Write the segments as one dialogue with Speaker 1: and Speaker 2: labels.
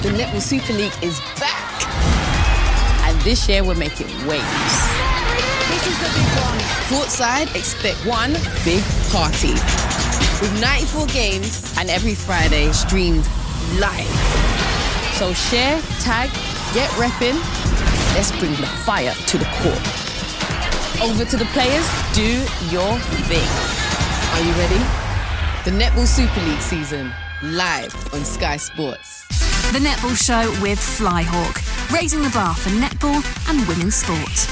Speaker 1: The Netball Super League is back. And this year we're making waves. This is the big one. Courtside, expect one big party. With 94 games and every Friday streamed live. So share, tag, get repping. Let's bring the fire to the court. Over to the players, do your thing. Are you ready? The Netball Super League season, live on Sky Sports.
Speaker 2: The Netball Show with Flyhawk, raising the bar for netball and women's sport.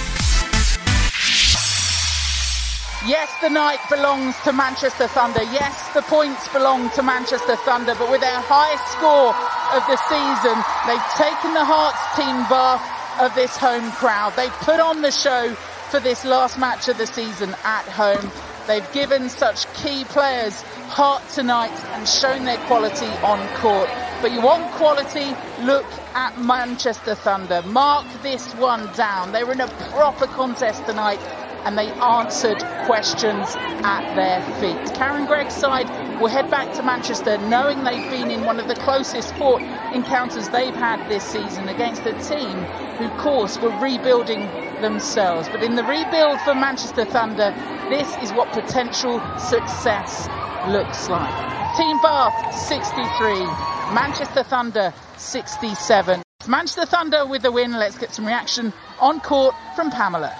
Speaker 3: Yes, the night belongs to Manchester Thunder. Yes, the points belong to Manchester Thunder. But with their highest score of the season, they've taken the Hearts team bath of this home crowd. They put on the show for this last match of the season at home. They've given such key players heart tonight and shown their quality on court. But you want quality? Look at Manchester Thunder. Mark this one down. They were in a proper contest tonight, and they answered questions at their feet. Karen Gregg's side will head back to Manchester knowing they've been in one of the closest fought encounters they've had this season against a team who, of course, were rebuilding themselves. But in the rebuild for Manchester Thunder, this is what potential success looks like. Team Bath 63, Manchester Thunder 67. Manchester Thunder with the win. Let's get some reaction on court from Pamela.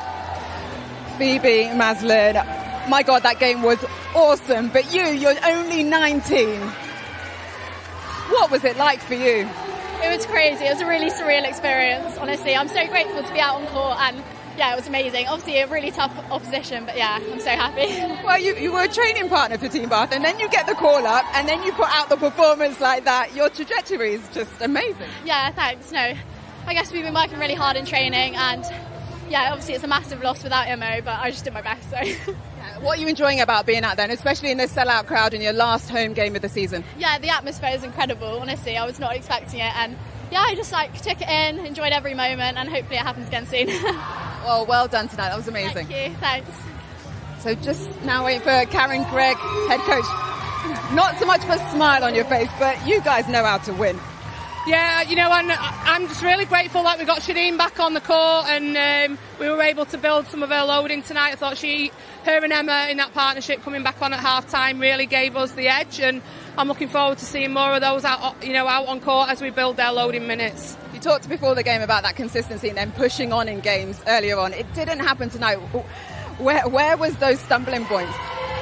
Speaker 4: Phoebe Maslin, my God, that game was awesome, but you're only 19. What was it like for you?
Speaker 5: It was crazy. It was a really surreal experience, honestly. I'm so grateful to be out on court, and yeah, it was amazing. Obviously a really tough opposition, but yeah, I'm so happy.
Speaker 4: Well, you were a training partner for Team Bath, and then you get the call up, and then you put out the performance like that. Your trajectory is just amazing.
Speaker 5: Yeah, thanks. No, I guess we've been working really hard in training, and yeah, obviously it's a massive loss without Imo, but I just did my best. So,
Speaker 4: what are you enjoying about being out there, and especially in this sellout crowd in your last home game of the season?
Speaker 5: Yeah, the atmosphere is incredible. Honestly, I was not expecting it, and yeah, I just took it in, enjoyed every moment, and hopefully it happens again soon.
Speaker 4: Well done tonight. That was amazing.
Speaker 5: Thank you. Thanks.
Speaker 4: So just now wait for Karen Gregg, head coach. Not so much of a smile on your face, but you guys know how to win.
Speaker 6: Yeah, you know, I'm just really grateful that we got Shadeen back on the court, and we were able to build some of her loading tonight. I thought her and Emma in that partnership coming back on at half-time really gave us the edge, and I'm looking forward to seeing more of those out on court as we build their loading minutes.
Speaker 4: You talked before the game about that consistency and then pushing on in games earlier on. It didn't happen tonight. Where was those stumbling points?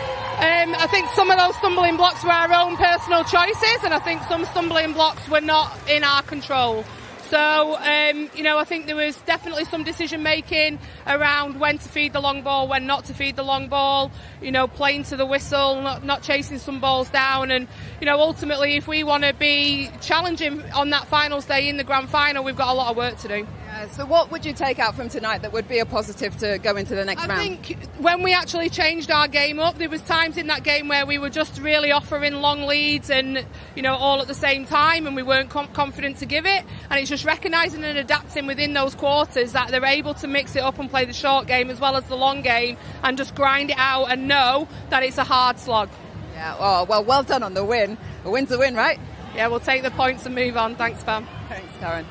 Speaker 6: I think some of those stumbling blocks were our own personal choices, and I think some stumbling blocks were not in our control. So, I think there was definitely some decision making around when to feed the long ball, when not to feed the long ball, playing to the whistle, not chasing some balls down. And, ultimately, if we want to be challenging on that finals day in the grand final, we've got a lot of work to do.
Speaker 4: So what would you take out from tonight that would be a positive to go into the next round?
Speaker 6: I think when we actually changed our game up, there was times in that game where we were just really offering long leads and, all at the same time, and we weren't confident to give it. And it's just recognising and adapting within those quarters that they're able to mix it up and play the short game as well as the long game and just grind it out and know that it's a hard slog.
Speaker 4: Yeah, well done on the win. A win's a win, right?
Speaker 6: Yeah, we'll take the points and move on. Thanks, Pam.
Speaker 4: Thanks, Karen.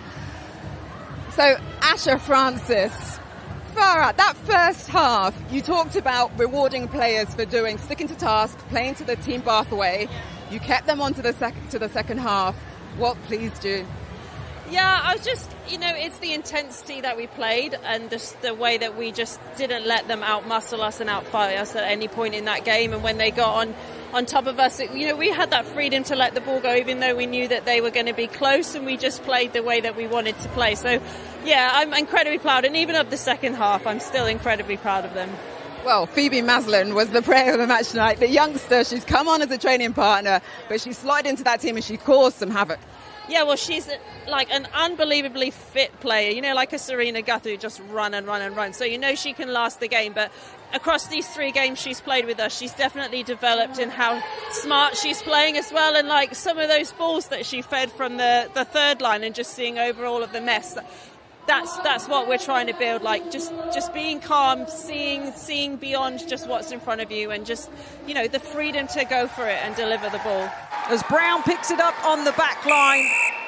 Speaker 4: So, Asha Francis, far out, that first half, you talked about rewarding players for sticking to task, playing to the Team Bath way. You kept them on to the second half. What pleased you?
Speaker 7: Yeah, I was just, it's the intensity that we played and just the way that we just didn't let them outmuscle us and outfight us at any point in that game. And when they got on top of us, we had that freedom to let the ball go, even though we knew that they were going to be close, and we just played the way that we wanted to play. So, yeah, I'm incredibly proud. And even up the second half, I'm still incredibly proud of them.
Speaker 4: Well, Phoebe Maslin was the player of the match tonight. The youngster, she's come on as a training partner, but she slotted into that team and she caused some havoc.
Speaker 7: Yeah, well, she's like an unbelievably fit player, like a Serena Guthu, just run and run and run. So she can last the game. But across these 3 games she's played with us, she's definitely developed in how smart she's playing as well. And like some of those balls that she fed from the third line and just seeing over all of the mess, that's what we're trying to build. Like just being calm, seeing beyond just what's in front of you, and just the freedom to go for it and deliver the ball.
Speaker 8: As Brown picks it up on the back line,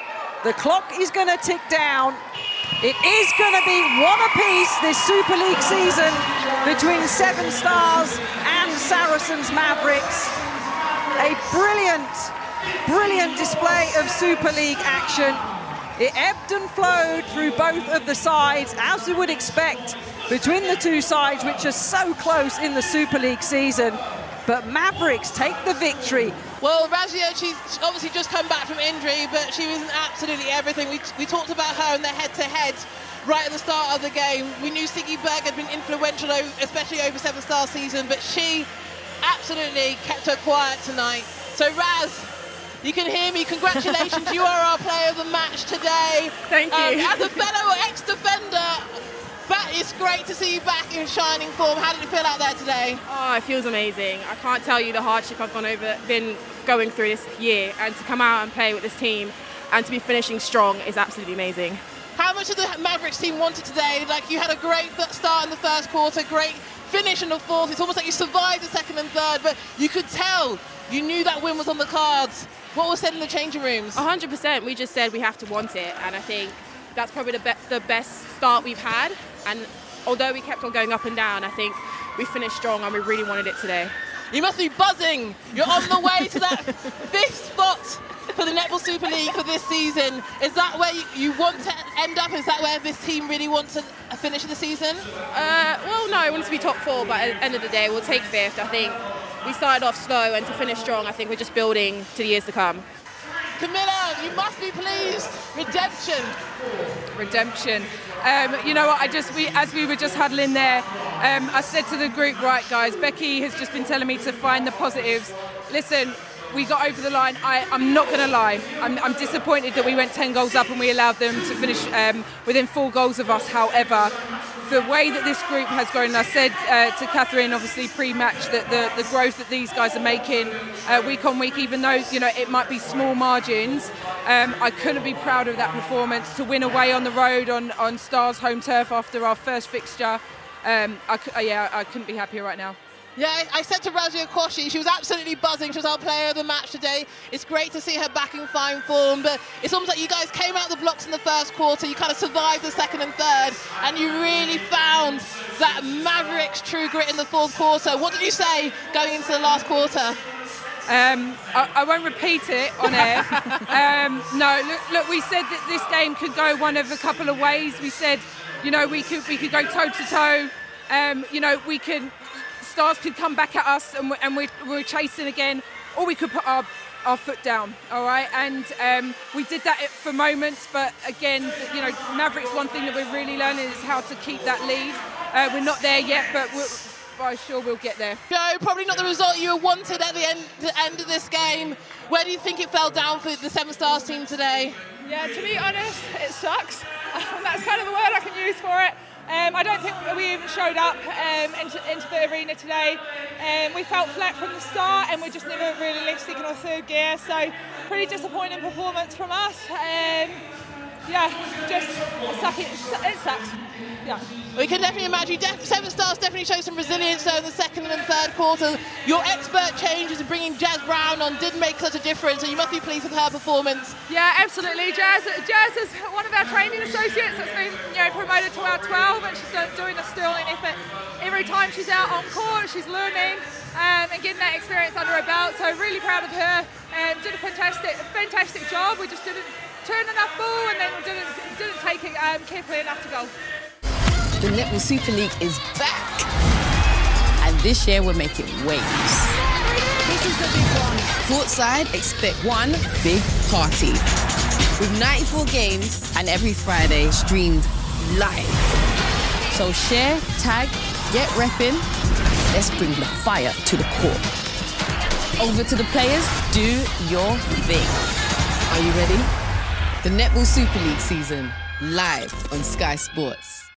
Speaker 8: The clock is going to tick down. It is going to be one apiece this Super League season between Seven Stars and Saracens Mavericks. A brilliant display of Super League action. It ebbed and flowed through both of the sides, as we would expect between the two sides, which are so close in the Super League season. But Mavericks take the victory.
Speaker 9: Well, Razia, she's obviously just come back from injury, but she was absolutely everything. We talked about her in the head-to-head right at the start of the game. We knew Siggy Berg had been influential, especially over Seven Star season, but she absolutely kept her quiet tonight. So Raz, you can hear me. Congratulations, you are our player of the match today.
Speaker 10: Thank you.
Speaker 9: As a fellow ex-defender, that is great to see you back in shining form. How did it feel out there today?
Speaker 10: Oh, it feels amazing. I can't tell you the hardship I've been going through this year, and to come out and play with this team and to be finishing strong is absolutely amazing.
Speaker 9: How much of the Mavericks team wanted today? Like, you had a great start in the first quarter, great finish in the fourth. It's almost like you survived the second and third, but you could tell you knew that win was on the cards. What was said in the changing rooms?
Speaker 10: 100%. We just said we have to want it, and I think that's probably the best start we've had. And although we kept on going up and down, I think we finished strong and we really wanted it today.
Speaker 9: You must be buzzing. You're on the way to that 5th spot for the Netball Super League for this season. Is that where you want to end up? Is that where this team really wants to finish the season?
Speaker 10: Well, no, I want it to be top 4, but at the end of the day, we'll take 5th. I think we started off slow, and to finish strong, I think we're just building to the years to come.
Speaker 9: Camilla, you must be pleased.
Speaker 11: Redemption. You know what? As we were just huddling there, I said to the group, right, guys, Becky has just been telling me to find the positives. Listen, we got over the line. I'm not going to lie. I'm disappointed that we went 10 goals up and we allowed them to finish within 4 goals of us. However, the way that this group has grown, and I said to Catherine, obviously pre-match, that the growth that these guys are making week on week, even though it might be small margins, I couldn't be prouder of that performance. To win away on the road on Stars home turf after our first fixture, I couldn't be happier right now.
Speaker 9: Yeah, I said to Razia Quashie, she was absolutely buzzing. She was our player of the match today. It's great to see her back in fine form, but it's almost like you guys came out the blocks in the first quarter, you kind of survived the second and third, and you really found that Mavericks true grit in the fourth quarter. What did you say going into the last quarter?
Speaker 11: I won't repeat it on air. No, look, we said that this game could go one of a couple of ways. We said, we could go toe to toe. Stars could come back at us and we're chasing again, or we could put our foot down, all right? And we did that for moments, but again, Mavericks, one thing that we're really learning is how to keep that lead. We're not there yet, but I'm sure we'll get there.
Speaker 9: No, probably not the result you wanted at the end of this game. Where do you think it fell down for the Seven Stars team today?
Speaker 12: Yeah, to be honest, it sucks. That's kind of the word I can use for it. I don't think we even showed up into the arena today. We felt flat from the start, and we just never really lifted in our third gear. So pretty disappointing performance from us. It sucks. Yeah.
Speaker 9: We can definitely imagine. Seven Stars definitely showed some resilience though in the second and third quarter. Your expert changes and bringing Jazz Brown on did make such a difference, so you must be pleased with her performance.
Speaker 12: Yeah, absolutely. Jazz is one of our training associates that's been promoted to our 12, and she's doing a sterling effort every time she's out on court. She's learning and getting that experience under her belt. So really proud of her. Did a fantastic job. We just didn't turn enough ball, and then didn't take it carefully enough to go.
Speaker 1: The Netball Super League is back, and this year we're making waves. This is the big one. Courtside, expect one big party with 94 games and every Friday streamed live. So share, tag, get repping. Let's bring the fire to the court. Over to the players, do your thing. Are you ready? The Netball Super League season live on Sky Sports.